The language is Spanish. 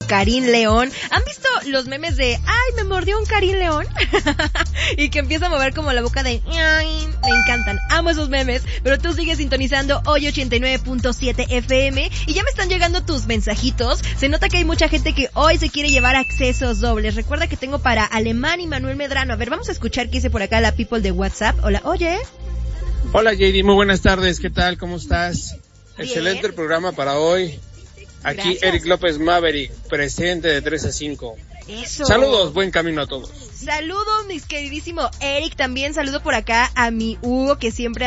Karim León. ¿Han visto los memes de, ay, me mordió un Karim León? Y que empieza a mover como la boca de, ay, me encantan, amo esos memes. Pero tú sigues sintonizando hoy 89.7 FM y ya me están llegando tus mensajitos. Se nota que hay mucha gente que hoy se quiere llevar accesos dobles. Recuerda que tengo para Alemán y Manuel Medrano. A ver, vamos a escuchar qué dice por acá la people de WhatsApp. Hola, oye. Hola JD, muy buenas tardes, ¿qué tal? ¿Cómo estás? Bien. Excelente el programa para hoy. Aquí Gracias. Eric López Maverick, presente de 3 a 5. Eso. Saludos, buen camino a todos. Saludos, mis queridísimo Eric. También saludo por acá a mi Hugo, que siempre